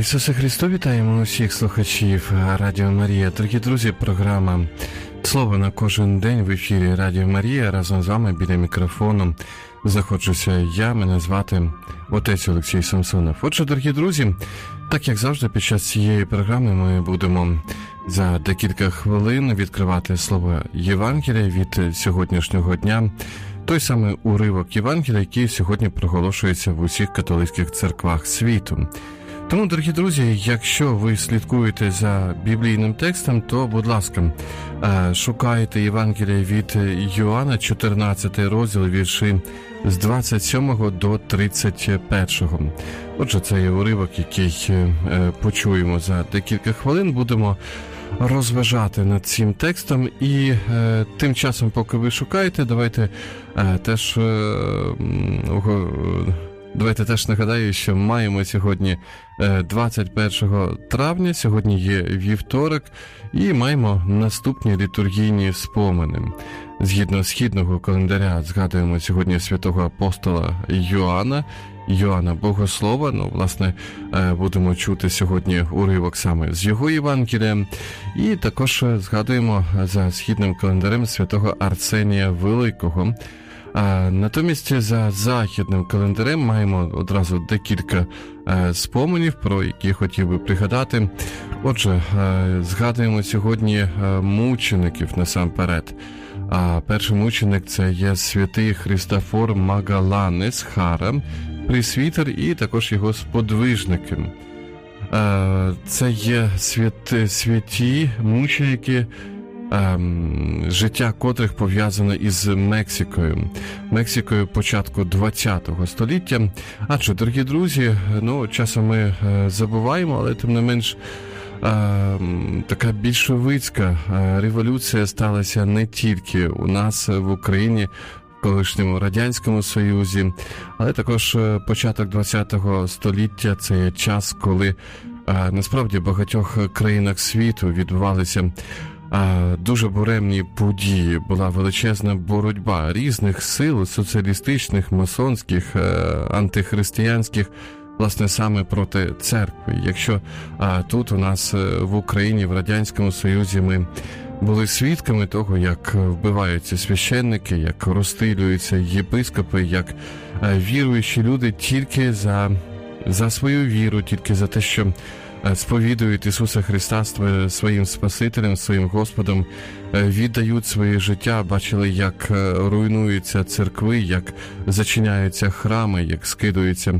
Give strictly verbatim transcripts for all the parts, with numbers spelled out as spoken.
Ісусе Христу, вітаємо усіх слухачів Радіо Марія. Дорогі друзі, програма «Слово на кожен день» в ефірі Радіо Марія. Разом з вами біля мікрофону знаходжуся я, мене звати отець Олексій Самсонов. Отже, дорогі друзі, так як завжди, під час цієї програми ми будемо за декілька хвилин відкривати слово Євангелія від сьогоднішнього дня. Той самий уривок Євангелія, який сьогодні проголошується в усіх католицьких церквах світу. Тому, дорогі друзі, якщо ви слідкуєте за біблійним текстом, то, будь ласка, шукайте Євангелія від Йоанна, чотирнадцятий розділ, вірші з двадцять сьомого до тридцять першого. Отже, це є уривок, який почуємо за декілька хвилин. Будемо розважати над цим текстом, і е, тим часом, поки ви шукаєте, давайте е, теж е, давайте теж нагадаю, що маємо сьогодні е, двадцять першого травня, сьогодні є вівторок, і маємо наступні літургійні спомини. Згідно східного календаря згадуємо сьогодні святого апостола Йоанна, Йоанна Богослова. Ну, власне, будемо чути сьогодні уривок саме з його Євангелія. І також згадуємо за східним календарем святого Арсенія Великого. А натомість за західним календарем маємо одразу декілька споменів, про які хотів би пригадати. Отже, згадуємо сьогодні мучеників насамперед. А перший мученик – це є святий Христофор Магаланець Хара, пресвітер, і також його сподвижники. Це є святі, святі мученики, життя котрих пов'язано із Мексикою. Мексикою початку ХХ століття. Адже, дорогі друзі, ну, часом ми забуваємо, але тим не менш, така більшовицька революція сталася не тільки у нас в Україні, в колишньому Радянському Союзі, але також початок ХХ століття – це є час, коли насправді в багатьох країнах світу відбувалися дуже буремні події, була величезна боротьба різних сил, соціалістичних, масонських, антихристиянських, власне, саме проти церкви. Якщо а, тут у нас в Україні, в Радянському Союзі, ми були свідками того, як вбиваються священники, як розстрілюються єпископи, як а, віруючі люди тільки за, за свою віру, тільки за те, що сповідують Ісуса Христа своїм Спасителем, своїм Господом, віддають своє життя, бачили, як руйнуються церкви, як зачиняються храми, як скидаються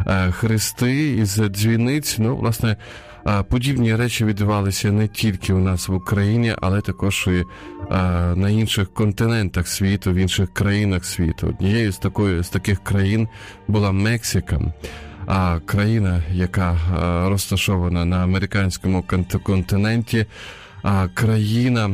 хрести із дзвіниць. Ну, власне, подібні речі відбувалися не тільки у нас в Україні, але також і на інших континентах світу, в інших країнах світу. Однією з, такої, з таких країн була Мексика. А країна, яка розташована на американському континенті, а країна,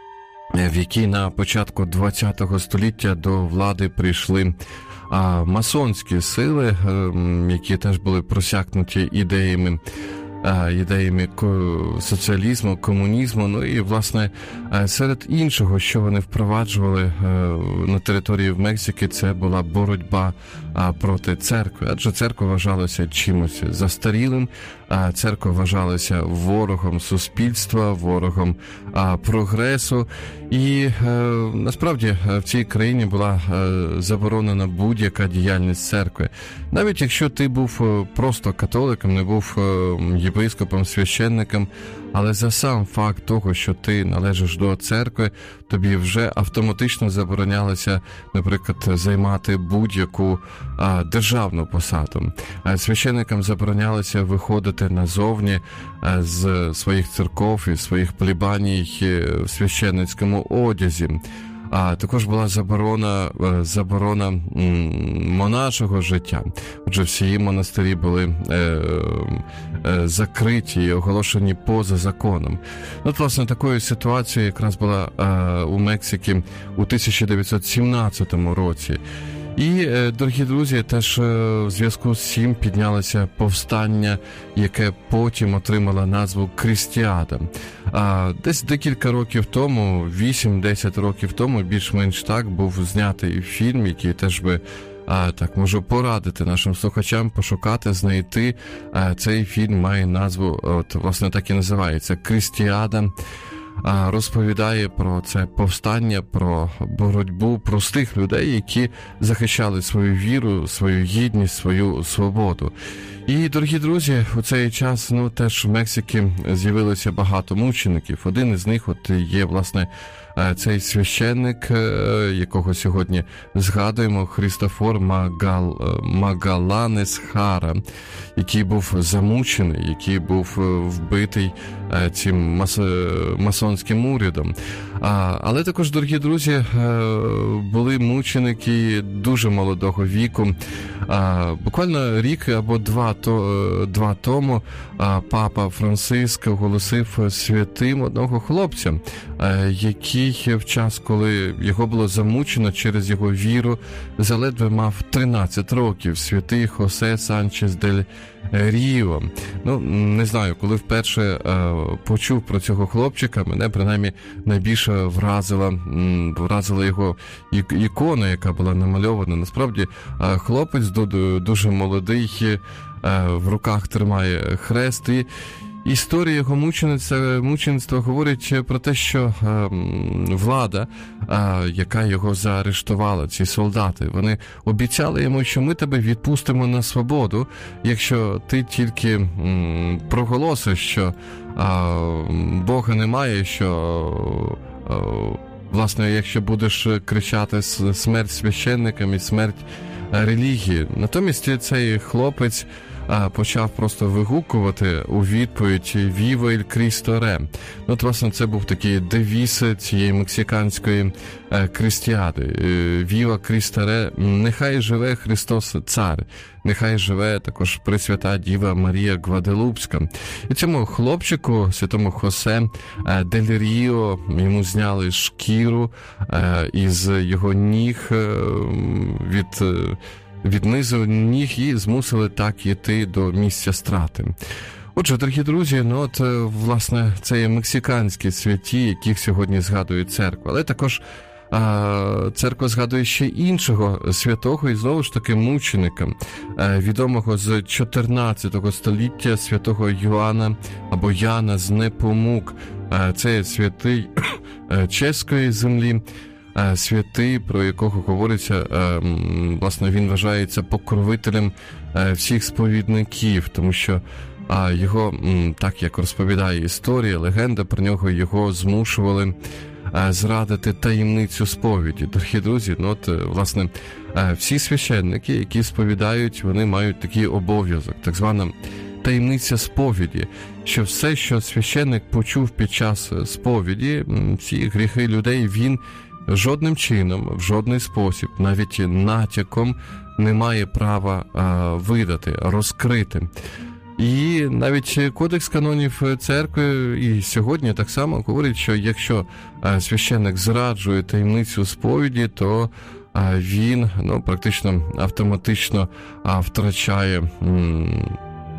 в якій на початку ХХ століття до влади прийшли а, масонські сили, які теж були просякнуті ідеями, а, ідеями соціалізму, комунізму. Ну і, власне, серед іншого, що вони впроваджували на території Мексики, це була боротьба проти церкви. Адже церква вважалася чимось застарілим, а церква вважалася ворогом суспільства, ворогом прогресу. І насправді в цій країні була заборонена будь-яка діяльність церкви. Навіть якщо ти був просто католиком, не був єпископом, священником, але за сам факт того, що ти належиш до церкви, тобі вже автоматично заборонялося, наприклад, займати будь-яку а, державну посаду. А священникам заборонялося виходити назовні а, з своїх церков і своїх плебаній в священницькому одязі. А також була заборона, заборона монашого життя. Отже, всі монастирі були е, е, закриті і оголошені поза законом. От, власне, такою ситуацією якраз була е, у Мексиці у тисяча дев'ятсот сімнадцятому році. І, дорогі друзі, теж в зв'язку з цим піднялося повстання, яке потім отримало назву Крістіада. А десь декілька років тому, вісім-десять років тому, більш-менш так, був знятий фільм, який теж би а, так можу порадити нашим слухачам пошукати, знайти. А, цей фільм має назву, от, власне, так і називається «Крістіада». А, розповідає про це повстання, про боротьбу простих людей, які захищали свою віру, свою гідність, свою свободу. І, дорогі друзі, у цей час, ну, теж в Мексиці з'явилося багато мучеників. Один із них от є, власне, цей священник, якого сьогодні згадуємо, Христофор Магал... Магаланес Хара, який був замучений, який був вбитий цим мас... масонським урядом. Але також, дорогі друзі, були мученики дуже молодого віку. Буквально рік або два, то, два тому папа Франциск оголосив святим одного хлопця, який в час, коли його було замучено через його віру, заледве мав тринадцять років, святий Хосе Санчес дель Ріо. Ну, не знаю, коли вперше е, почув про цього хлопчика, мене, принаймні, найбільше вразила, м, вразила його ікона, яка була намальована. Насправді, е, хлопець дуже молодий, е, в руках тримає хрест, і історія його мучеництва, мучеництва говорить про те, що е, влада, е, яка його заарештувала, ці солдати, вони обіцяли йому, що ми тебе відпустимо на свободу, якщо ти тільки м, проголосиш, що е, Бога немає, що е, власне, якщо будеш кричати смерть священникам і смерть релігії. Натомість цей хлопець почав просто вигукувати у відповідь «Віва ель Крісто Ре». Ну, от, власне, це був такий девіз цієї мексиканської крістіади. «Віва Крісто Ре», «Нехай живе Христос Цар», «Нехай живе також Пресвята Діва Марія Гваделупська». І цьому хлопчику, святому Хосе дель Ріо, йому зняли шкіру із його ніг від... від низу ніг і змусили так йти до місця страти. Отже, дорогі друзі, ну от, власне, це є мексиканські святі, яких сьогодні згадує церква. Але також а, церква згадує ще іншого святого, і знову ж таки мученика, а, відомого з чотирнадцятого століття, святого Йоанна або Яна з Непомук. А, це святий чеської землі, святий, про якого говориться, власне, він вважається покровителем всіх сповідників, тому що його, так як розповідає історія, легенда про нього, його змушували зрадити таємницю сповіді. Дорогі друзі, ну от, власне, всі священники, які сповідають, вони мають такий обов'язок, так звана таємниця сповіді, що все, що священник почув під час сповіді, всі гріхи людей, він жодним чином, в жодний спосіб, навіть натяком не має права а, видати, розкрити. І навіть Кодекс канонів церкви і сьогодні так само говорить, що якщо а, священник зраджує таємницю сповіді, то а, він ну, практично автоматично а, втрачає м,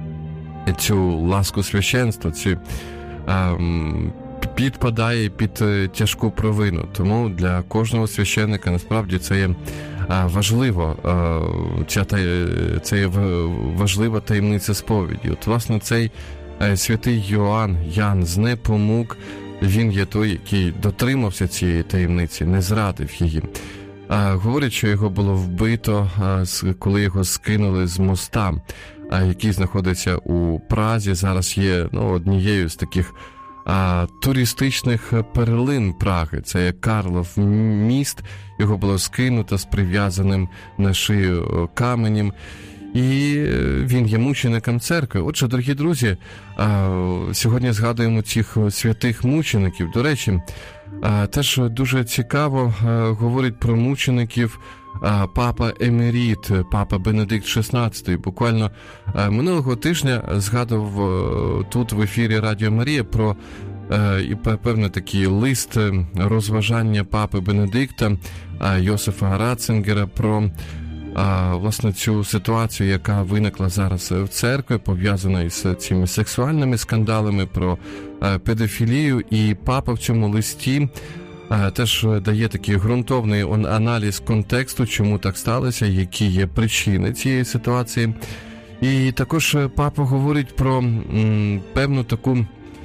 цю ласку священства, цю а, підпадає під тяжку провину. Тому для кожного священника насправді це є важливо, ця, це є важлива таємниця сповіді. От, власне, цей святий Йоанн, Ян з Непомук, він є той, який дотримався цієї таємниці, не зрадив її. Говорять, що його було вбито, коли його скинули з моста, який знаходиться у Празі. Зараз є ну, однією з таких А, туристичних перлин Праги. Це є Карлов міст, його було скинуто з прив'язаним на шию каменем, і він є мучеником церкви. Отже, дорогі друзі, а, сьогодні згадуємо цих святих мучеників. До речі, а, теж дуже цікаво а, говорить про мучеників папа Емеріт, папа Бенедикт шістнадцятий. Буквально минулого тижня згадував тут в ефірі Радіо Марія про і певний такий лист розважання папи Бенедикта Йосифа Ратцингера про власне цю ситуацію, яка виникла зараз в церкві, пов'язана із цими сексуальними скандалами, про педофілію. І папа в цьому листі теж дає такий ґрунтовний аналіз контексту, чому так сталося, які є причини цієї ситуації. І також папа говорить про м, певну таку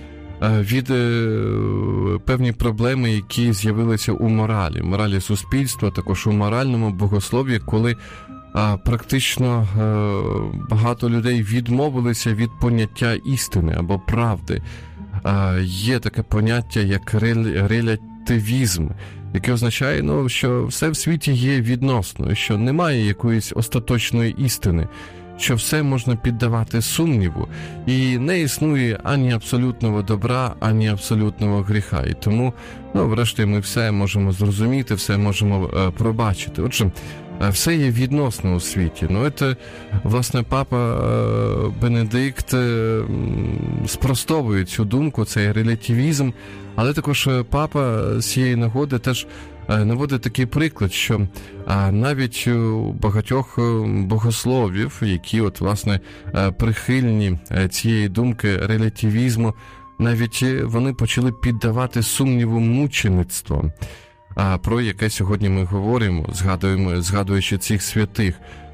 від певні проблеми, які з'явилися у моралі, моралі суспільства, також у моральному богослов'ї, коли а, практично а, багато людей відмовилися від поняття істини або правди. А, є таке поняття, як рел, релятивізм, яке означає, ну, що все в світі є відносно, що немає якоїсь остаточної істини, що все можна піддавати сумніву, і не існує ані абсолютного добра, ані абсолютного гріха. І тому, ну, врешті, ми все можемо зрозуміти, все можемо е, пробачити. Отже, е, все є відносно у світі. Ну, це, власне, папа е, Бенедикт е, спростовує цю думку, цей релятивізм, але також папа з цієї нагоди теж наводить такий приклад, що навіть у багатьох богословів, які от, власне, прихильні цієї думки релятивізму, навіть вони почали піддавати сумніву мучеництво, про яке сьогодні ми говоримо, згадуємо, згадуючи цих святих.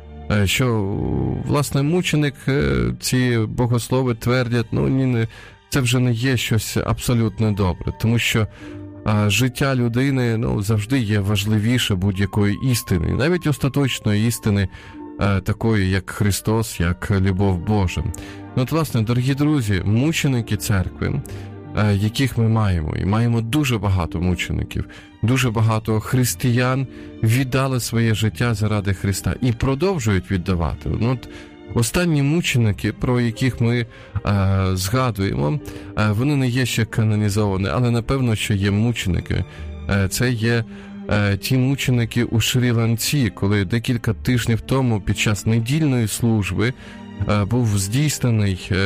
Що, власне, мученик, ці богослови твердять, ну, ні, це вже не є щось абсолютно добре, тому що а життя людини, ну, завжди є важливіше будь-якої істини, навіть остаточної істини, а, такої, як Христос, як любов Божа. Ну, от, власне, дорогі друзі, мученики церкви, а, яких ми маємо, і маємо дуже багато мучеників, дуже багато християн віддали своє життя заради Христа і продовжують віддавати. Ну, от, останні мученики, про яких ми а, згадуємо, а, вони не є ще канонізовані, але напевно, що є мученики. А, це є а, ті мученики у Шрі-Ланці, коли декілька тижнів тому під час недільної служби а, був здійснений а,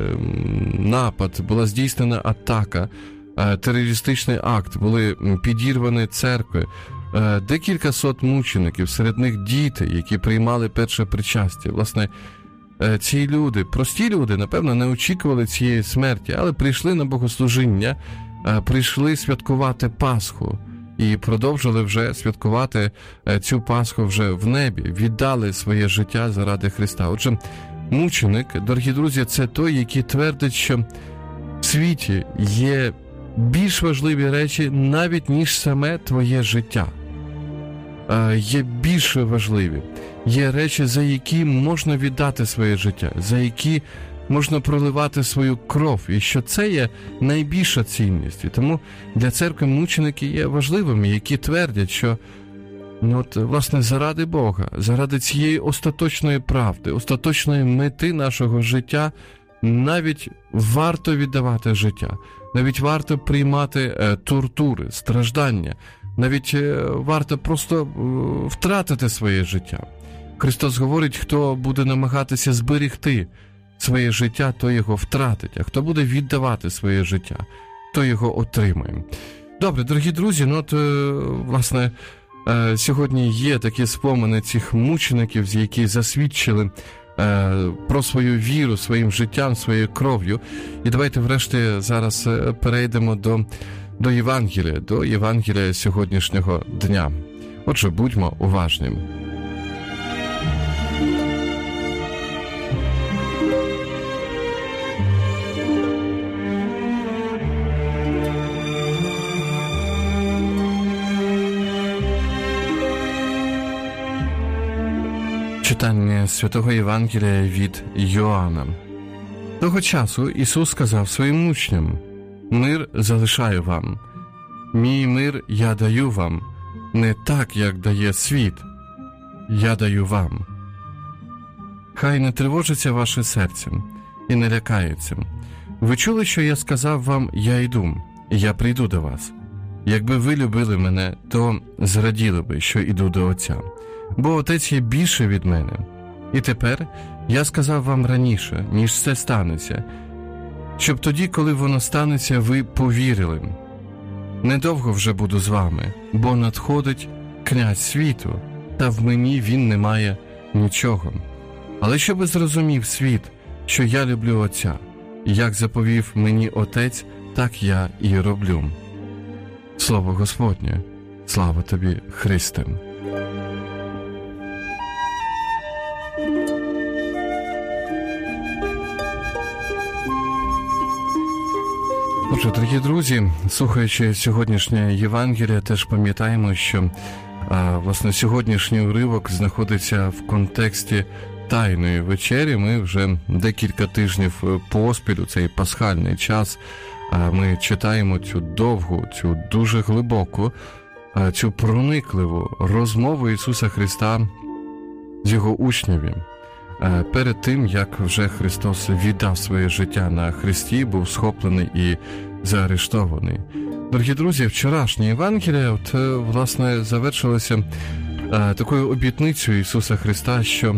напад, була здійснена атака, а, терористичний акт, були підірвані церкви. Декілька сот мучеників, серед них діти, які приймали перше причастя. Власне, ці люди, прості люди, напевно, не очікували цієї смерті, але прийшли на богослужіння, прийшли святкувати Пасху і продовжили вже святкувати цю Пасху вже в небі, віддали своє життя заради Христа. Отже, мученик, дорогі друзі, це той, який твердить, що в світі є більш важливі речі навіть, ніж саме твоє життя. Є більш важливі. Є речі, за які можна віддати своє життя, за які можна проливати свою кров, і що це є найбільша цінність. І тому для церкви мученики є важливими, які твердять, що, ну, от, власне, заради Бога, заради цієї остаточної правди, остаточної мети нашого життя навіть варто віддавати життя, навіть варто приймати е, тортури, страждання, навіть е, варто просто е, втратити своє життя. Христос говорить, хто буде намагатися зберегти своє життя, то його втратить, а хто буде віддавати своє життя, то його отримає. Добре, дорогі друзі, ну от, е, власне, е, сьогодні є такі спомини цих мучеників, які засвідчили про свою віру, своїм життям, своєю кров'ю. І давайте врешті зараз перейдемо до, до Євангелія, до Євангелія сьогоднішнього дня. Отже, будьмо уважні. Читання Святого Євангелія від Йоанна. Того часу Ісус сказав своїм учням: «Мир залишаю вам, мій мир я даю вам, не так, як дає світ, я даю вам. Хай не тривожиться ваше серце і не лякається. Ви чули, що я сказав вам: я йду, і я прийду до вас. Якби ви любили мене, то зраділи би, що йду до Отця. Бо Отець є більше від мене. І тепер я сказав вам раніше, ніж це станеться, щоб тоді, коли воно станеться, ви повірили. Недовго вже буду з вами, бо надходить князь світу, та в мені він не має нічого. Але щоби зрозумів світ, що я люблю Отця, і як заповів мені Отець, так я і роблю». Слово Господнє. Слава тобі, Христе! Отже, дорогі друзі, слухаючи сьогоднішнє Євангеліє, теж пам'ятаємо, що а, власне сьогоднішній уривок знаходиться в контексті Тайної вечері. Ми вже декілька тижнів поспіль, у цей пасхальний час, а, ми читаємо цю довгу, цю дуже глибоку, а, цю проникливу розмову Ісуса Христа з Його учнями. Перед тим, як вже Христос віддав своє життя на хресті, був схоплений і заарештований. Дорогі друзі, вчорашнє Євангеліє, от, власне, завершилося а, такою обітницею Ісуса Христа, що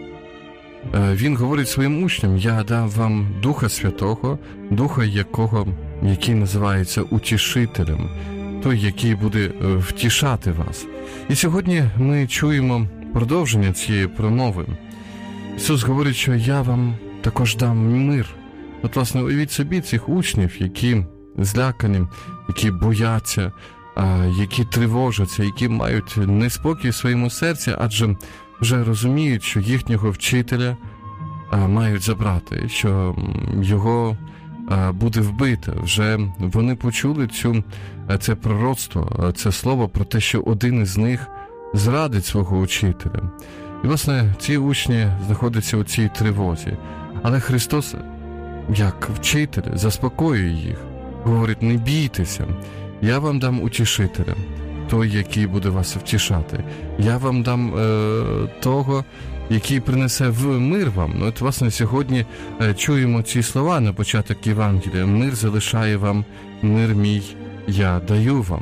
а, Він говорить своїм учням: «Я дам вам Духа Святого, Духа, якого, який називається Утішителем, той, який буде втішати вас». І сьогодні ми чуємо продовження цієї промови. Ісус говорить, що я вам також дам мир. От, власне, уявіть собі цих учнів, які злякані, які бояться, які тривожаться, які мають неспокій в своєму серці, адже вже розуміють, що їхнього вчителя мають забрати, що його буде вбито. Вже вони почули цю, це пророцтво, це слово про те, що один із них зрадить свого учителя. І, власне, ці учні знаходяться у цій тривозі. Але Христос, як вчитель, заспокоює їх. Говорить: не бійтеся, я вам дам утішителя, той, який буде вас втішати. Я вам дам е, того, який принесе в мир вам. Ну, от, власне, сьогодні е, чуємо ці слова на початок Євангелія: мир залишає вам, мир мій я даю вам.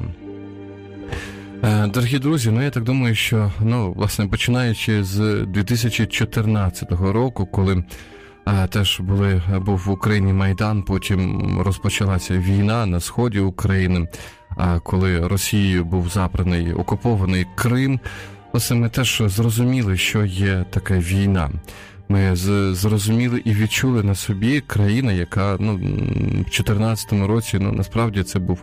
Дорогі друзі, ну я так думаю, що, ну, власне, починаючи з дві тисячі чотирнадцятого року, коли а, теж були, був в Україні Майдан, потім розпочалася війна на сході України, а коли Росією був забраний, окупований Крим, власне, ми теж зрозуміли, що є така війна. Ми зрозуміли і відчули на собі країна, яка, ну, в чотирнадцятому році, ну, насправді це був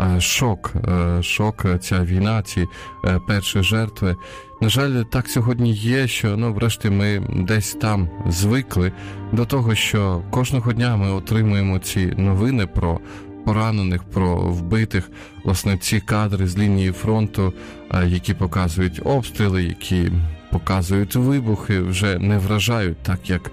шок, шок, ця війна, ці перші жертви. На жаль, так сьогодні є, що, ну, врешті ми десь там звикли до того, що кожного дня ми отримуємо ці новини про поранених, про вбитих, власне, ці кадри з лінії фронту, які показують обстріли, які показують вибухи, вже не вражають так, як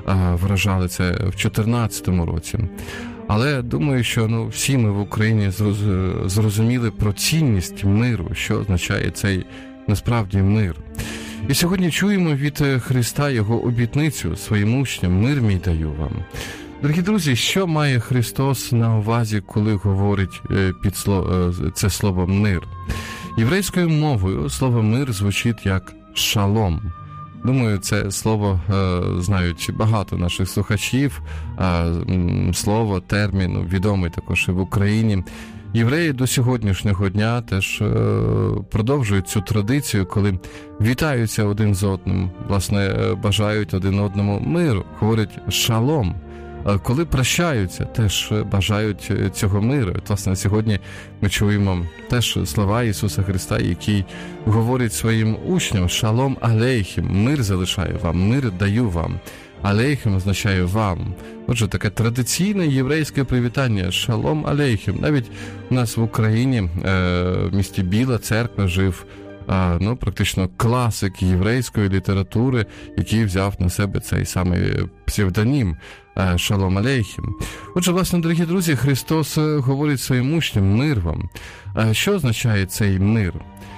вражали це в чотирнадцятому році. Але думаю, що, ну, всі ми в Україні зрозуміли про цінність миру, що означає цей насправді мир. І сьогодні чуємо від Христа Його обітницю своїм учням: мир мій даю вам. Дорогі друзі, що має Христос на увазі, коли говорить під слово, це слово «мир»? Єврейською мовою слово «мир» звучить як «шалом». Думаю, це слово е, знають багато наших слухачів, е, слово, термін відомий також і в Україні. Євреї до сьогоднішнього дня теж е, продовжують цю традицію, коли вітаються один з одним, власне, бажають один одному миру, говорять «шалом». Коли прощаються, теж бажають цього миру. От, власне, сьогодні ми чуємо теж слова Ісуса Христа, який говорить своїм учням: «Шалом алейхім», мир залишаю вам, мир даю вам. Алейхім означає вам. Отже, таке традиційне єврейське привітання: «Шалом алейхім». Навіть у нас в Україні, в місті Біла Церква, жив ну, практично класик єврейської літератури, який взяв на себе цей самий псевдонім «Шалом алейхім». Отже, власне, дорогі друзі, Христос говорить своїм учням: мир вам. Що означає цей мир?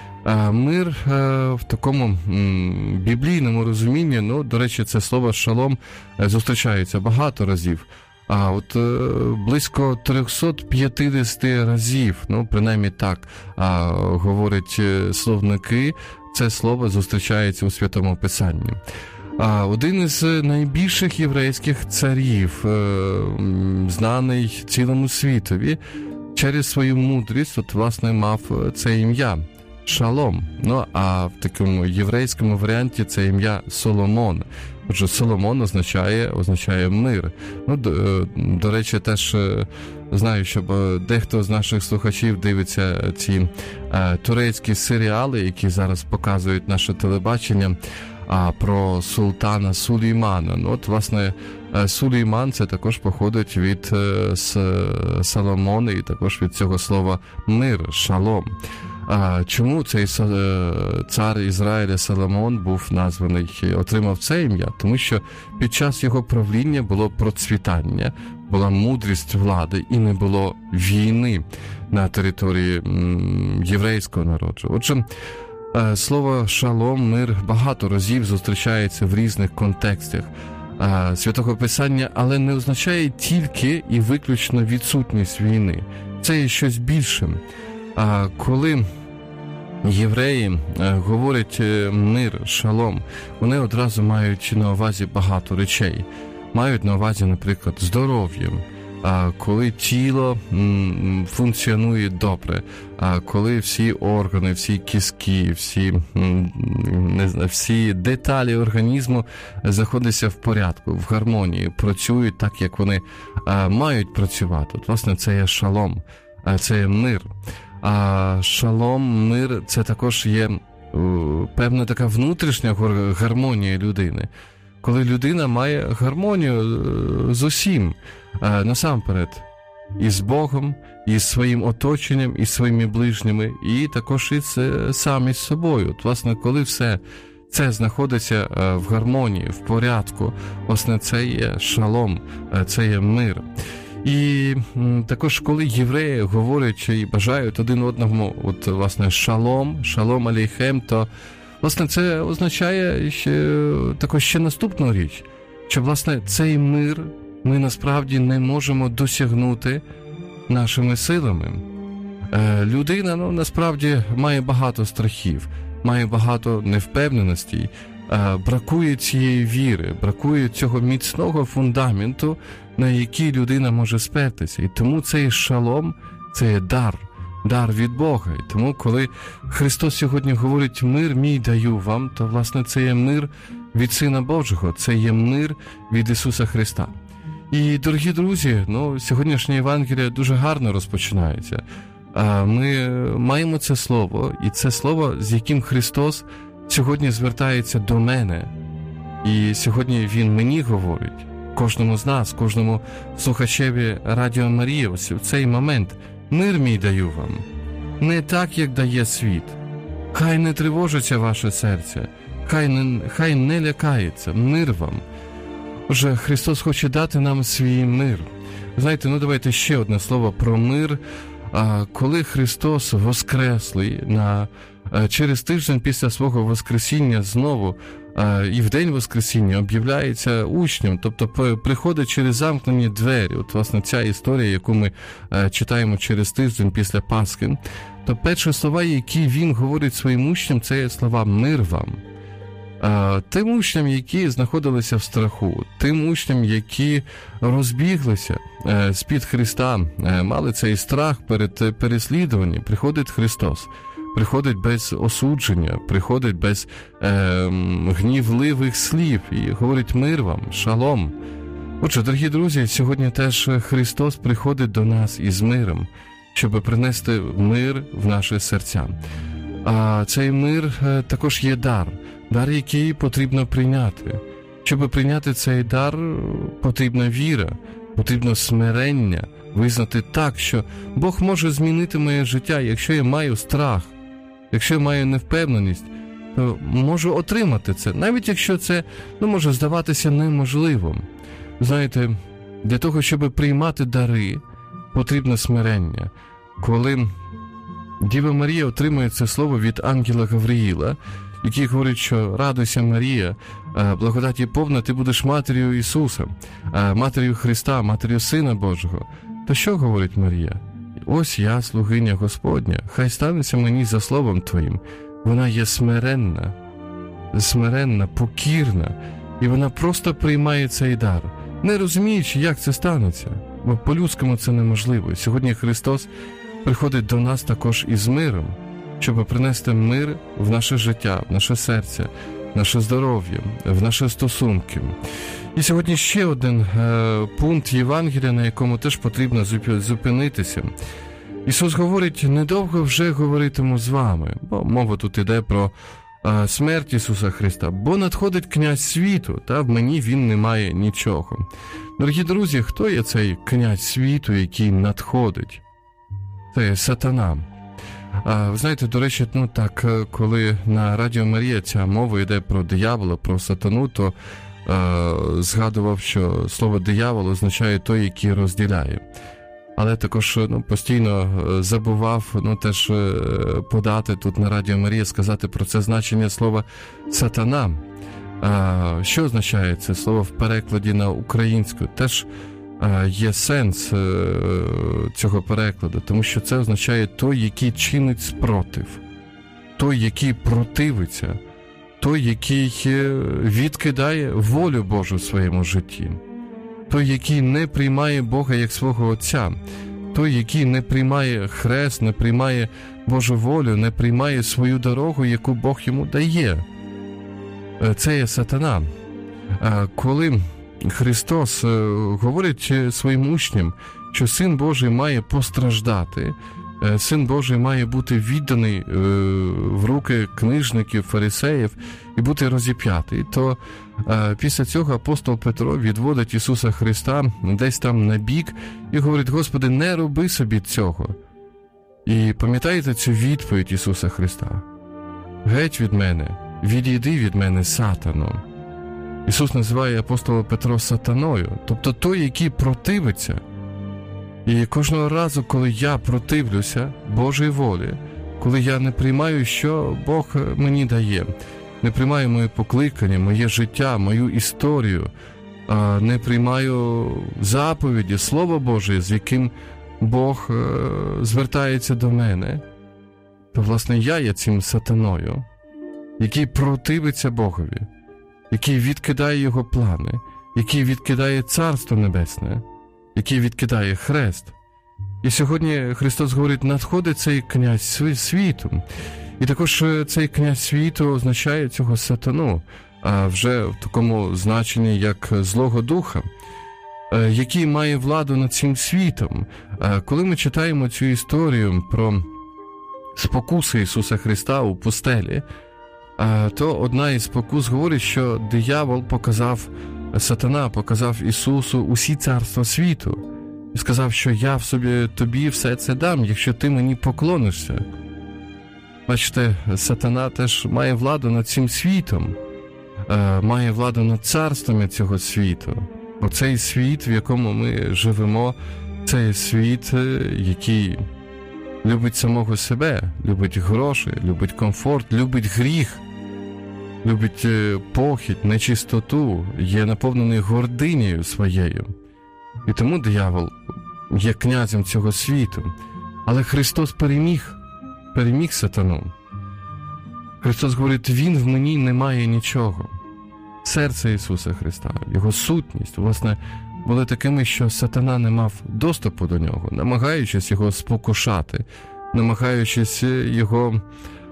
Мир в такому біблійному розумінні, ну, до речі, це слово «шалом» зустрічається багато разів. А от близько триста п'ятдесят разів, ну, принаймні так а, говорять словники, це слово зустрічається у Святому Писанні. А один із найбільших єврейських царів, знаний цілому світові, через свою мудрість, от, власне, мав це ім'я – шалом. Ну, а в такому єврейському варіанті це ім'я Соломон. Отже, Соломон означає, означає мир. Ну, до, до речі, теж знаю, що дехто з наших слухачів дивиться ці е, турецькі серіали, які зараз показують наше телебачення, а про султана Сулеймана. Ну, от, власне, Сулейман це також походить від е, Соломона і також від цього слова мир, шалом. А чому цей цар Ізраїля Соломон був названий, отримав це ім'я? Тому що під час його правління було процвітання, була мудрість влади і не було війни на території м, єврейського народу. Отже, слово шалом, мир багато разів зустрічається в різних контекстах Святого Писання, але не означає тільки і виключно відсутність війни. Це є щось більше. А коли євреї говорять мир, шалом, вони одразу мають на увазі багато речей. Мають на увазі, наприклад, здоров'я, коли тіло функціонує добре, коли всі органи, всі кістки, всі, не знаю, всі деталі організму знаходяться в порядку, в гармонії, працюють так, як вони мають працювати. От, власне, це є шалом, це є мир. А шалом, мир – це також є певна така внутрішня гармонія людини. Коли людина має гармонію з усім, насамперед, і з Богом, і з своїм оточенням, і з своїми ближніми, і також із сам із собою. От, власне, коли все це знаходиться в гармонії, в порядку, власне, це є шалом, це є мир. І також, коли євреї говорять і бажають один одному, от, власне, шалом, шалом алейхем, то, власне, це означає ще, також ще наступну річ, що, власне, цей мир ми насправді не можемо досягнути нашими силами. Е, людина, ну, насправді, має багато страхів, має багато невпевненостей, е, бракує цієї віри, бракує цього міцного фундаменту, на який людина може спертися. І тому цей шалом – це є дар, дар від Бога. І тому, коли Христос сьогодні говорить «мир мій даю вам», то, власне, це є мир від Сина Божого, це є мир від Ісуса Христа. І, дорогі друзі, ну, сьогоднішня Євангелія дуже гарно розпочинається. Ми маємо це слово, і це слово, з яким Христос сьогодні звертається до мене. І сьогодні Він мені говорить, кожному з нас, кожному слухачеві Радіо Марія, ось в цей момент «мир мій даю вам, не так, як дає світ. Хай не тривожиться ваше серце, хай не, хай не лякається, мир вам». Отже, Христос хоче дати нам свій мир. Знаєте, ну давайте ще одне слово про мир. А коли Христос воскреслий на, через тиждень після свого воскресіння знову і в день воскресіння об'являється учням, тобто приходить через замкнені двері. От, власне, ця історія, яку ми читаємо через тиждень після Пасхи, то перші слова, які він говорить своїм учням, це є слова «мир вам». Тим учням, які знаходилися в страху, тим учням, які розбіглися з-під Христа, мали цей страх перед переслідуванням, приходить Христос. Приходить без осудження, приходить без е, гнівливих слів і говорить «мир вам, шалом». Отже, дорогі друзі, сьогодні теж Христос приходить до нас із миром, щоб принести мир в наші серця. А цей мир е, також є дар, дар, який потрібно прийняти. Щоб прийняти цей дар, потрібна віра, потрібно смирення, визнати так, що Бог може змінити моє життя, якщо я маю страх. Якщо я маю невпевненість, то можу отримати це, навіть якщо це, ну, може здаватися неможливим. Знаєте, для того, щоб приймати дари, потрібно смирення. Коли Діва Марія отримує це слово від ангела Гавриїла, який говорить, що «Радуйся, Марія, благодаті повна, ти будеш матір'ю Ісуса, матір'ю Христа, матір'ю Сина Божого», то що говорить Марія? «Ось я, слугиня Господня, хай станеться мені за словом Твоїм». Вона є смиренна, смиренна, покірна, і вона просто приймає цей дар, не розуміючи, як це станеться, бо по-людському це неможливо. Сьогодні Христос приходить до нас також із миром. щоб принести мир в наше життя, в наше серце, в наше здоров'я, в наші стосунки. І сьогодні ще один е, пункт Євангелія, на якому теж потрібно зупинитися. Ісус говорить: недовго вже говоритиму з вами, бо мова тут іде про е, смерть Ісуса Христа, бо надходить князь світу, та в мені він не має нічого. Дорогі друзі, хто є цей князь світу, який надходить? Це є сатана. А, ви знаєте, до речі, ну так, коли на Радіо Марія ця мова йде про диявола, про сатану, то е, згадував, що слово диявол означає той, який розділяє. Але також ну, постійно забував ну, теж подати тут на Радіо Марія, сказати про це значення слова сатана. А, що означає це слово в перекладі на українську? Теж а, є сенс а, цього перекладу, тому що це означає той, який чинить спротив, той, який противиться, той, який відкидає волю Божу в своєму житті, той, який не приймає Бога як свого Отця, той, який не приймає хрест, не приймає Божу волю, не приймає свою дорогу, яку Бог йому дає. Це є сатана. Коли Христос говорить своїм учням, що Син Божий має постраждати, Син Божий має бути відданий в руки книжників, фарисеїв і бути розіп'ятий, то після цього апостол Петро відводить Ісуса Христа десь там на бік і говорить: Господи, не роби собі цього. І пам'ятаєте цю відповідь Ісуса Христа? Геть від мене, відійди від мене, сатано. Ісус називає апостола Петро сатаною, тобто той, який противиться. І кожного разу, коли я противлюся Божій волі, коли я не приймаю, що Бог мені дає, не приймаю моє покликання, моє життя, мою історію, не приймаю заповіді, Слово Боже, з яким Бог звертається до мене, то, власне, я є цим сатаною, який противиться Богові, який відкидає Його плани, який відкидає Царство Небесне, який відкидає хрест. І сьогодні Христос говорить: надходить цей князь світу. І також цей князь світу означає цього сатану, а вже в такому значенні, як злого духа, який має владу над цим світом. Коли ми читаємо цю історію про спокуси Ісуса Христа у пустелі, то одна із спокус говорить, що диявол показав, сатана показав Ісусу усі царства світу і сказав, що я в собі тобі все це дам, якщо ти мені поклонишся. Бачите, сатана теж має владу над цим світом, має владу над царствами цього світу. Бо цей світ, в якому ми живемо, це світ, який любить самого себе, любить гроші, любить комфорт, любить гріх, любить похідь, нечистоту, є наповнений гординею своєю. І тому диявол є князем цього світу. Але Христос переміг, переміг сатану. Христос говорить: Він в мені не має нічого. Серце Ісуса Христа, Його сутність, власне, були такими, що сатана не мав доступу до Нього, намагаючись Його спокушати, намагаючись Його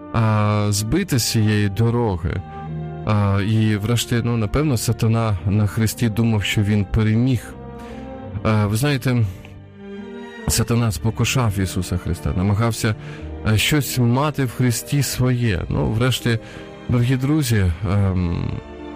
а, збити з цієї дороги. А, і врешті, ну, напевно, сатана на Христі думав, що він переміг. А, ви знаєте, сатана спокушав Ісуса Христа, намагався щось мати в Христі своє. Ну, врешті, дорогі друзі, ем,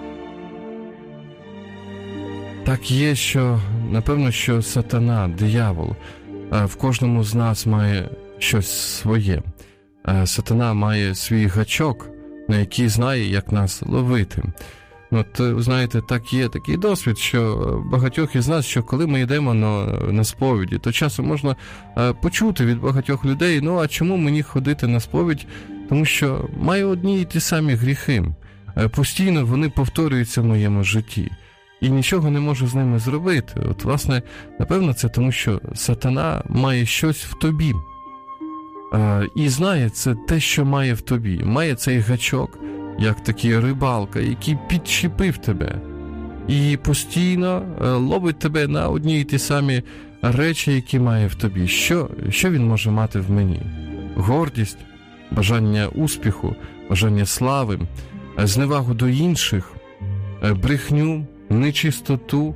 так є, що, напевно, що сатана, диявол, в кожному з нас має щось своє. Сатана має свій гачок, на який знає, як нас ловити. От, знаєте, так є такий досвід, що багатьох із нас, що коли ми йдемо на, на сповіді, то часом можна почути від багатьох людей: ну, а чому мені ходити на сповідь? Тому що маю одні і ті самі гріхи. Постійно вони повторюються в моєму житті. І нічого не можу з ними зробити. От, власне, напевно, це тому, що сатана має щось в тобі. А, і знає це те, що має в тобі. Має цей гачок, як такий рибалка, який підчепив тебе. І постійно ловить тебе на одні і ті самі речі, які має в тобі. Що, що він може мати в мені? Гордість, бажання успіху, бажання слави, зневагу до інших, брехню, нечистоту,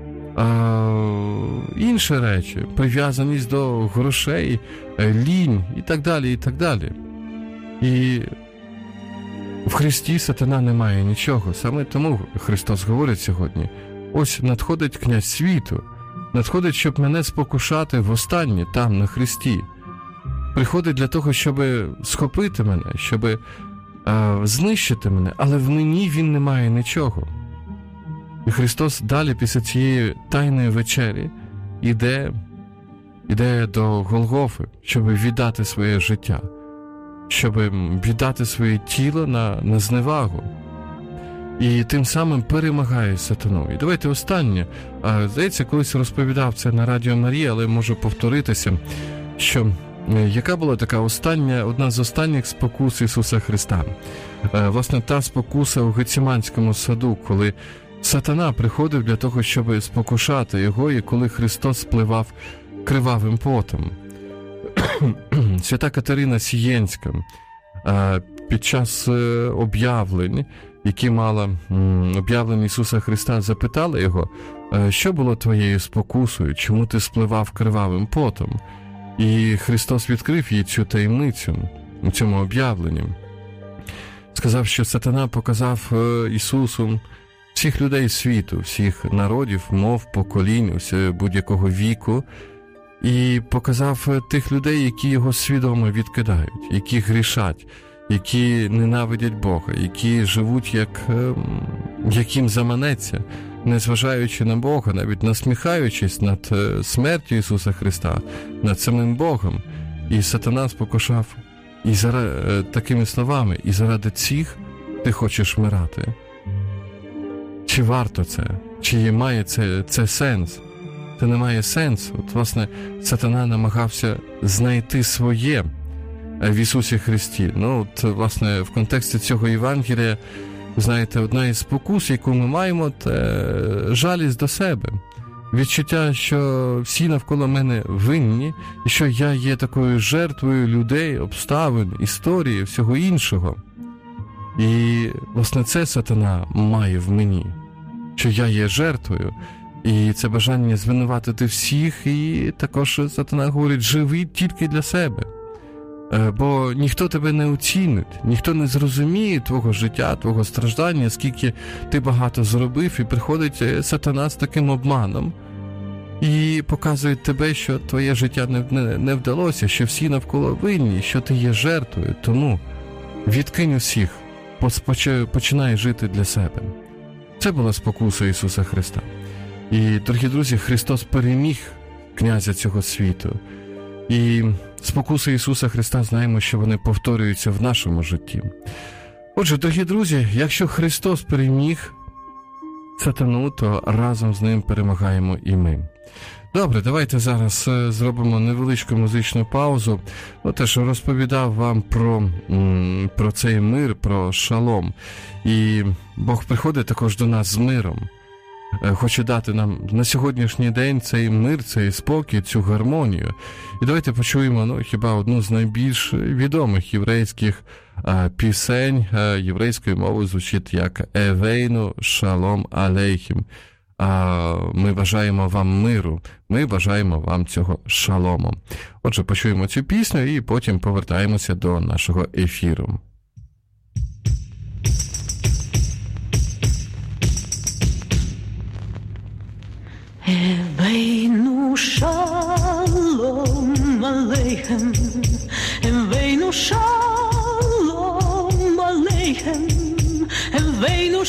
інші речі, прив'язаність до грошей, лінь і так далі, і так далі. І в Христі сатана не має нічого. Саме тому Христос говорить сьогодні: ось надходить князь світу, надходить, щоб мене спокушати востаннє там, на Христі. Приходить для того, щоб схопити мене, щоб е, знищити мене, але в мені він не має нічого. І Христос далі, після цієї тайної вечері, іде, іде до Голгофи, щоб віддати своє життя, щоб віддати своє тіло на, на зневагу. І тим самим перемагає сатану. І давайте останнє. А, здається, колись розповідав це на Радіо Марія, але можу повторитися, що яка була така остання, одна з останніх спокус Ісуса Христа. Власне, та спокуса у Гециманському саду, коли сатана приходив для того, щоб спокушати його, і коли Христос спливав кривавим потом. Свята Катерина Сієнська під час об'явлень, які мала об'явлення Ісуса Христа, запитала його: що було твоєю спокусою, чому ти спливав кривавим потом? І Христос відкрив їй цю таємницю у цьому об'явленні. Сказав, що сатана показав Ісусу всіх людей світу, всіх народів, мов, поколінь, будь-якого віку, і показав тих людей, які його свідомо відкидають, які грішать, які ненавидять Бога, які живуть, як, як їм заманеться, незважаючи на Бога, навіть насміхаючись над смертю Ісуса Христа, над самим Богом. І сатана спокушав і заради, такими словами: і заради цих ти хочеш вмирати. Чи варто це? Чи має це, це сенс? Це не має сенсу. От, власне, сатана намагався знайти своє в Ісусі Христі. Ну, от, власне, в контексті цього Євангелія, знаєте, одна із спокус, яку ми маємо, це жалість до себе. Відчуття, що всі навколо мене винні, і що я є такою жертвою людей, обставин, історії, всього іншого. І, власне, це сатана має в мені, що я є жертвою. І це бажання звинуватити всіх, і також сатана говорить: живи тільки для себе. Бо ніхто тебе не оцінить, ніхто не зрозуміє твого життя, твого страждання, скільки ти багато зробив, і приходить сатана з таким обманом і показує тебе, що твоє життя не, не, не вдалося, що всі навколо винні, що ти є жертвою. Тому відкинь усіх, починай жити для себе. Це була спокуса Ісуса Христа. І, дорогі друзі, Христос переміг князя цього світу. І спокуси Ісуса Христа, знаємо, що вони повторюються в нашому житті. Отже, дорогі друзі, якщо Христос переміг сатану, то разом з ним перемагаємо і ми. Добре, давайте зараз зробимо невеличку музичну паузу. Ну, те, що розповідав вам про, про цей мир, про шалом. І Бог приходить також до нас з миром. Хоче дати нам на сьогоднішній день цей мир, цей спокій, цю гармонію. І давайте почуємо, ну, хіба одну з найбільш відомих єврейських а, пісень а, єврейською мовою звучить як «Евейну шалом алейхім». А, ми бажаємо вам миру, ми бажаємо вам цього шалому. Отже, почуємо цю пісню і потім повертаємося до нашого ефіру. Евейну шалом алейхем, Евейну шалом алейхем, Евейну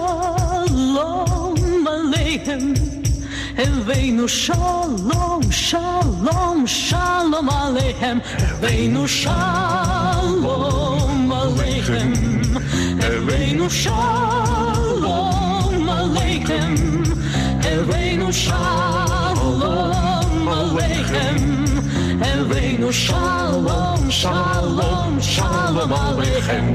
шалом алейхем, Евейну шалом, шалом, шалом алейхем, Евейну шалом алейхем, Евейну шалом алейхem, Евейну шалом алейхем, Евейну шалом, шалом, шалом алейхем,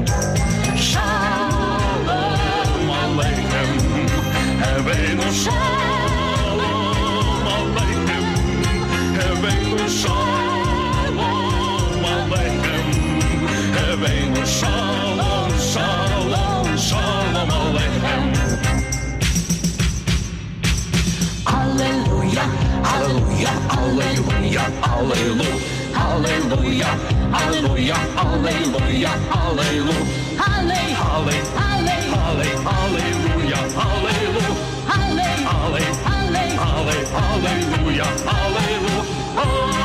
шалом алейхем, Евейну шалом алейхем, Евейну шалом алейхем, Eveinu Shalom, Shalom, Shalom Aleichem. Hallelujah, Hallelujah, Hallelujah, Hallelujah, Hallelujah, Hallelujah, Hallelujah, Hallelujah, Hallelujah, Hallelujah, Hallelujah, Hallelujah, Hallelujah.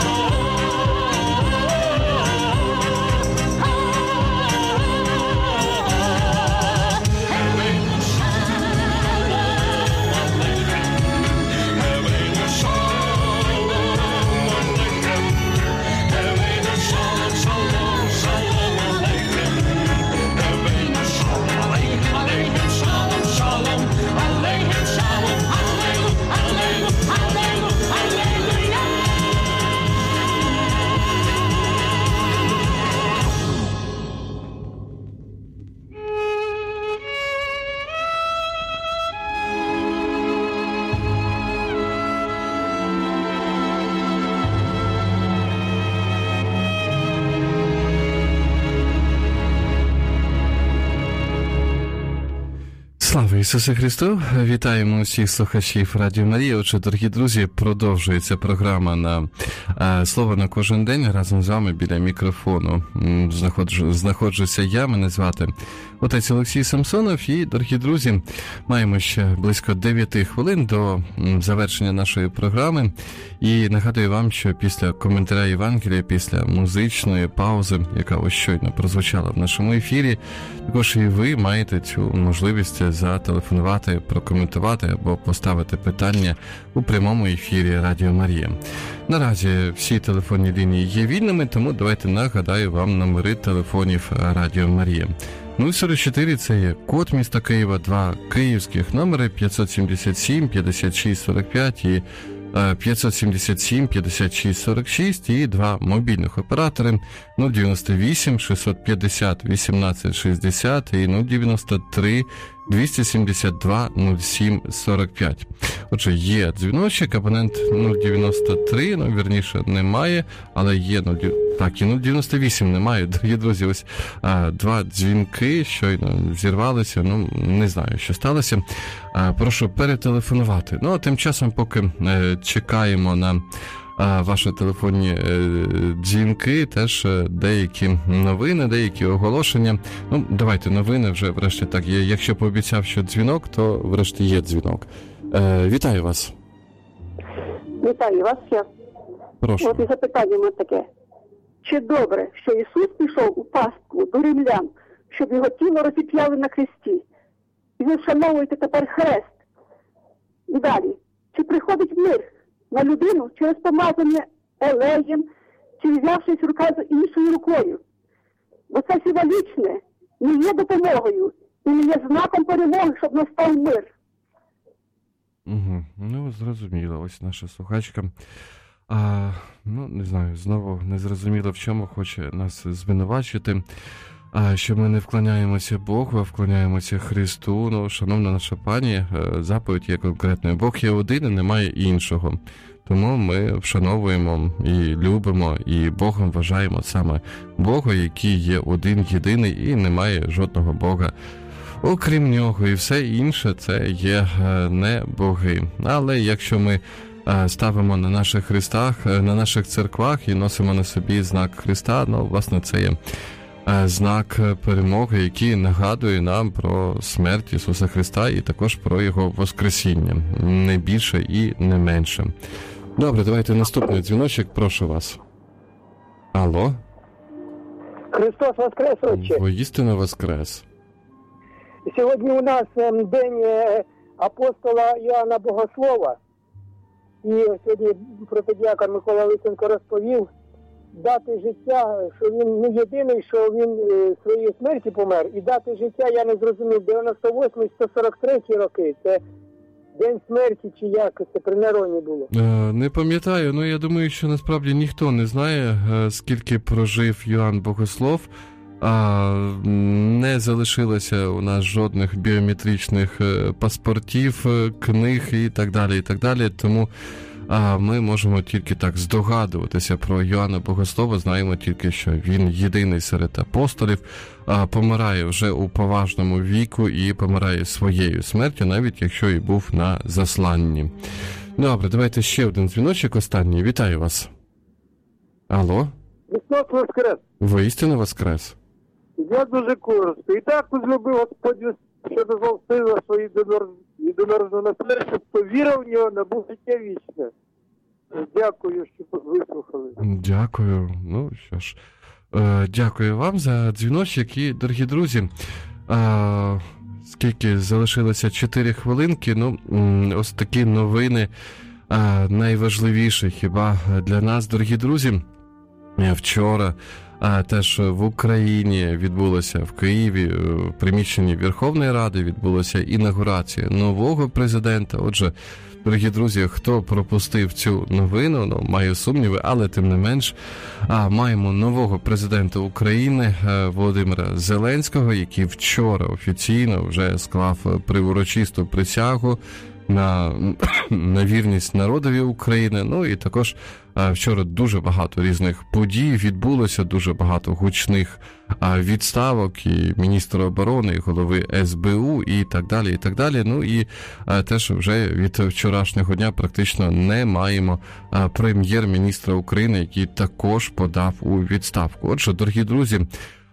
Слава Ісусу Христу! Вітаємо усіх слухачів Радіо Марія. Отже, дорогі друзі, продовжується програма на е, «Слово на кожен день». Разом з вами біля мікрофону знаходжу, знаходжуся я, мене звати отець Олексій Самсонов. І, дорогі друзі, маємо ще близько дев'ять хвилин до завершення нашої програми. І нагадую вам, що після коментаря Євангелія, після музичної паузи, яка ось щойно прозвучала в нашому ефірі, також і ви маєте цю можливість зателефонувати, прокоментувати або поставити питання у прямому ефірі Радіо Марія. Наразі всі телефонні лінії є вільними, тому давайте нагадаю вам номери телефонів Радіо Марія. нуль сорок чотири – це є код міста Києва, два київських номери п'ятсот сімдесят сім п'ятдесят шість сорок п'ять і п'ятсот сімдесят сім п'ятдесят шість сорок шість і два мобільних оператори нуль дев'яносто вісім шістсот п'ятдесят вісімнадцять шістдесят і нуль дев'яносто три двісті сімдесят два нуль сім сорок п'ять. Отже, є дзвіночок, абонент нуль дев'яносто три, ну, вірніше, немає, але є нуль, так, і нуль дев'яносто вісім немає. Дорогі друзі, ось а, два дзвінки щойно зірвалися, ну, не знаю, що сталося. А, прошу перетелефонувати. Ну, а тим часом, поки е, чекаємо на а, ваші телефонні е, дзвінки, теж е, деякі новини, деякі оголошення. Ну, давайте, новини вже, врешті, так, є. Якщо пообіцяв, що дзвінок, то, врешті, є дзвінок. Е, вітаю вас. Вітаю вас. Я. Прошу. От і запитання мене таке. Чи добре, що Ісус пішов у пастку до римлян, щоб його тіло розіп'яли на хресті? І ви вшановуєте тепер хрест. І далі. Чи приходить мир на людину через помазання елеєм, чи взявшись рука з іншою рукою? Бо це символічне не є допомогою і не є знаком перемоги, щоб настав мир. Угу. Ну, зрозуміло. Ось наша слухачка. А, ну, не знаю, знову не зрозуміло, в чому хоче нас звинувачити. А, що ми не вклоняємося Богу, а вклоняємося Христу. Ну, шановна наша пані, заповідь є конкретною. Бог є один і немає іншого. Тому ми вшановуємо і любимо, і Богом вважаємо саме Бога, який є один, єдиний, і немає жодного Бога окрім нього. І все інше це є не боги. Але якщо ми ставимо на наших хрестах, на наших церквах і носимо на собі знак Христа, ну, власне, це є знак перемоги, який нагадує нам про смерть Ісуса Христа і також про Його воскресіння. Не більше і не менше. Добре, давайте наступний дзвіночок, прошу вас. Алло? Христос воскрес, отче. Воістину воскрес. Сьогодні у нас день апостола Іоанна Богослова. І сьогодні протодіакон Микола Лисенко розповів дати життя, що він не єдиний, що він своєї смерті помер. І дати життя, я не зрозумів, дев'яносто восьмий - сто сорок третій роки. Це день смерті чи як це при Нероні було? Е, не пам'ятаю, ну я думаю, що насправді ніхто не знає, скільки прожив Йоанн Богослов. А, не залишилося у нас жодних біометричних паспортів, книг і так далі, і так далі. Тому а ми можемо тільки так здогадуватися про Йоанна Богослова, знаємо тільки, що він єдиний серед апостолів, а помирає вже у поважному віку і помирає своєю смертю, навіть якщо і був на засланні. Добре, давайте ще один дзвіночок останній. Вітаю вас. Алло? Христос воскрес! Воістину воскрес. Я дуже коротко. І так возлюбив Господь, що дозвав сина свої єдинородженого наслідства, хто віра в нього набув життя вічне. Дякую, що вислухали. Дякую. Ну, що ж, е, дякую вам за дзвіночок. І, дорогі друзі, е, скільки залишилося чотири хвилинки, ну, ось такі новини е, найважливіші хіба для нас, дорогі друзі. Вчора а, теж в Україні відбулося, в Києві, в приміщенні Верховної Ради відбулася інаугурація нового президента. Отже, дорогі друзі, хто пропустив цю новину, ну, маю сумніви, але тим не менш, а, маємо нового президента України Володимира Зеленського, який вчора офіційно вже склав приурочисту присягу на, на вірність народові України. Ну і також а, вчора дуже багато різних подій відбулося, дуже багато гучних а, відставок і міністра оборони, і голови ес бе у, і так далі, і так далі. Ну і а, теж вже від вчорашнього дня практично не маємо а, прем'єр-міністра України, який також подав у відставку. Отже, дорогі друзі,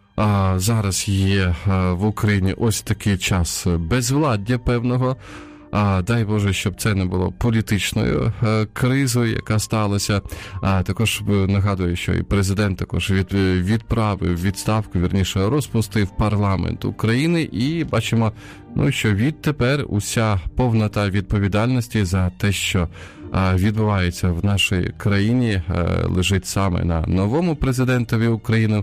а, зараз є а, в Україні ось такий час безвладдя певного. А, дай Боже, щоб це не було політичною а, кризою, яка сталася. А також нагадую, що і президент також від, відправив відставку, вірніше розпустив парламент України, і бачимо, ну, що відтепер уся повнота відповідальності за те, що а, відбувається в нашій країні, а, лежить саме на новому президентові України.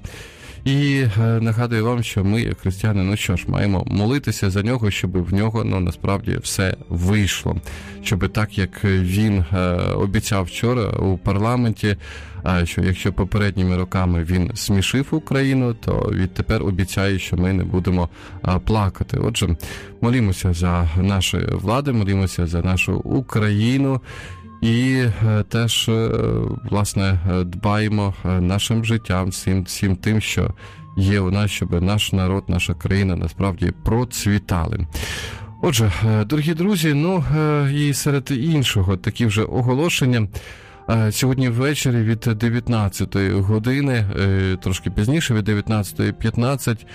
І е, нагадую вам, що ми, як християни, ну що ж, маємо молитися за нього, щоб в нього, ну, насправді все вийшло. Щоб так, як він е, обіцяв вчора у парламенті, е, що якщо попередніми роками він смішив Україну, то відтепер обіцяє, що ми не будемо е, плакати. Отже, молімося за нашу владу, молімося за нашу Україну. І е, теж, е, власне, дбаємо нашим життям, всім, всім тим, що є у нас, щоб наш народ, наша країна насправді процвітали. Отже, е, дорогі друзі, ну е, і серед іншого такі вже оголошення. Сьогодні ввечері від дев'ятнадцятої години, трошки пізніше, від дев'ятнадцятої п'ятнадцять,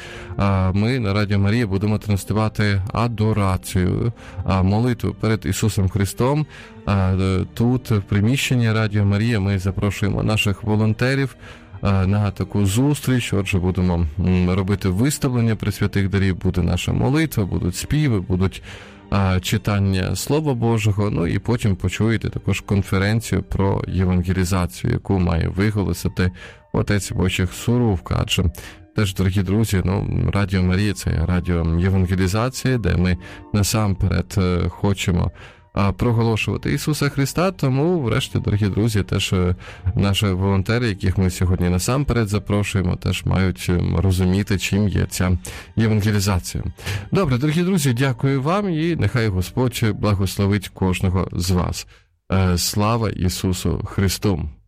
ми на Радіо Марія будемо транслювати адорацію, молитву перед Ісусом Христом. Тут, в приміщенні Радіо Марія, ми запрошуємо наших волонтерів на таку зустріч. Отже, будемо робити виставлення пресвятих дарів, буде наша молитва, будуть співи, будуть читання Слова Божого, ну і потім почуєте також конференцію про євангелізацію, яку має виголосити отець Войчех Сурувка. Адже теж, дорогі друзі, ну, Радіо Марія – це радіо євангелізації, де ми насамперед хочемо проголошувати Ісуса Христа, тому, врешті, дорогі друзі, теж наші волонтери, яких ми сьогодні насамперед запрошуємо, теж мають розуміти, чим є ця євангелізація. Добре, дорогі друзі, дякую вам, і нехай Господь благословить кожного з вас. Слава Ісусу Христу!